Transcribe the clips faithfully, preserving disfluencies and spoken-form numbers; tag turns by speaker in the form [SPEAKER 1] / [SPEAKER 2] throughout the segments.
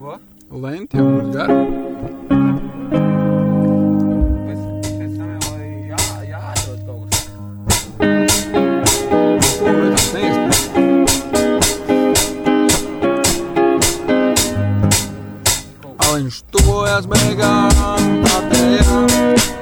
[SPEAKER 1] Ko?
[SPEAKER 2] Lenti jau mums gar.
[SPEAKER 1] Pēc, pēc tam jau jā, jāatrod kaut kas.
[SPEAKER 2] To vajadzētu neizpēt. Aliņš tuvojas beigām, patējām.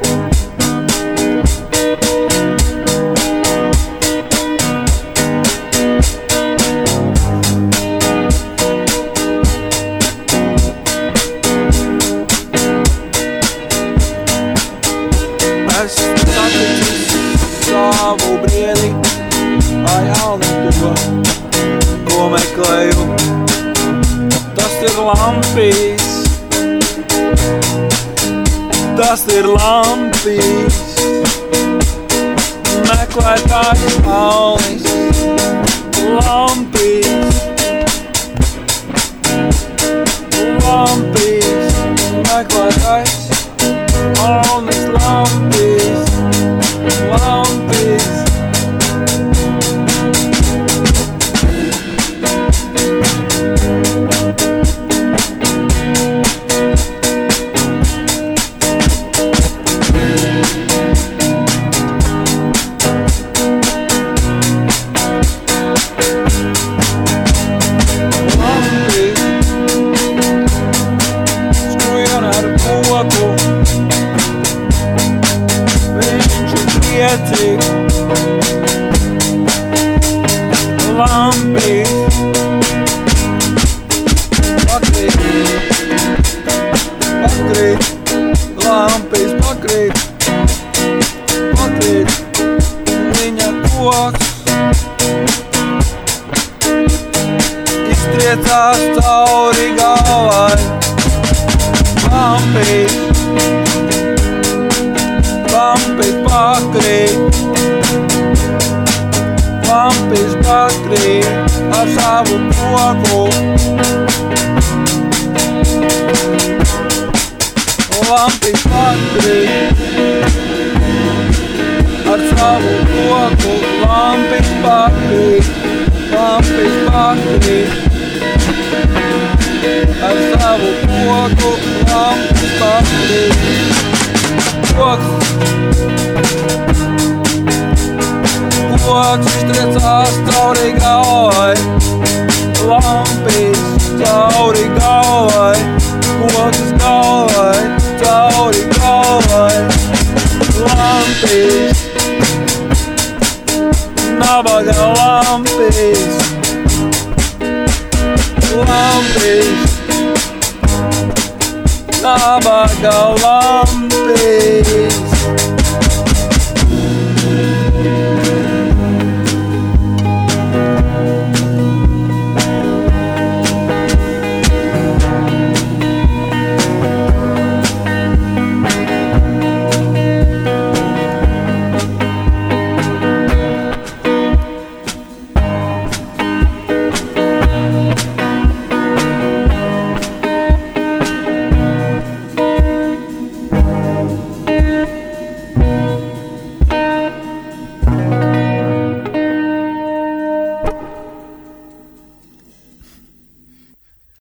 [SPEAKER 2] Es saticis savu briedi, lai jauni to, ko meklēju. Tas ir lampīs, tas ir lampīs, meklētājs alnis, lampīs, lampīs, meklētājs alnis, lampīs, lampīs. Lampīs, pakrīt, pakrīt, lampīs, pakrīt, pakrīt, viņa koks iztriecās cauri galvai. Lampīs, lampīs, pakrīt, lampīs pakrīt ar savu koku. Lampīs pakrīt ar savu koku. Lampīs pakrīt, lampīs pakrīt ar savu koku. Lampīs pakrīt. Koks. Koks iztriecās cauri galvai, lampīs cauri galvai, koks galvai, cauri galvai, lampīs, nabaga lampīs, lampīs, nabaga lampīs.